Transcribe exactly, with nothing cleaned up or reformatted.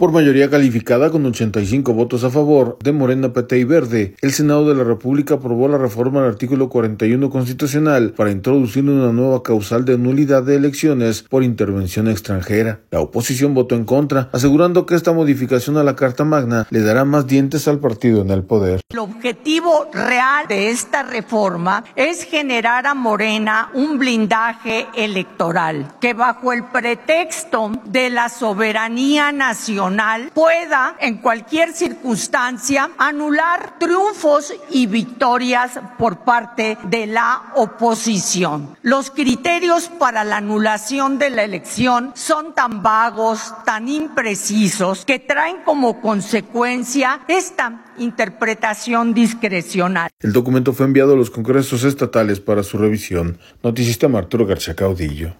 Por mayoría calificada con ochenta y cinco votos a favor de Morena, P T y Verde, el Senado de la República aprobó la reforma al artículo cuarenta y uno constitucional para introducir una nueva causal de nulidad de elecciones por intervención extranjera. La oposición votó en contra, asegurando que esta modificación a la Carta Magna le dará más dientes al partido en el poder. El objetivo real de esta reforma es generar a Morena un blindaje electoral que bajo el pretexto de la soberanía nacional pueda en cualquier circunstancia anular triunfos y victorias por parte de la oposición. Los criterios para la anulación de la elección son tan vagos, tan imprecisos, que traen como consecuencia esta interpretación discrecional. El documento fue enviado a los congresos estatales para su revisión. Noticista Arturo García Caudillo.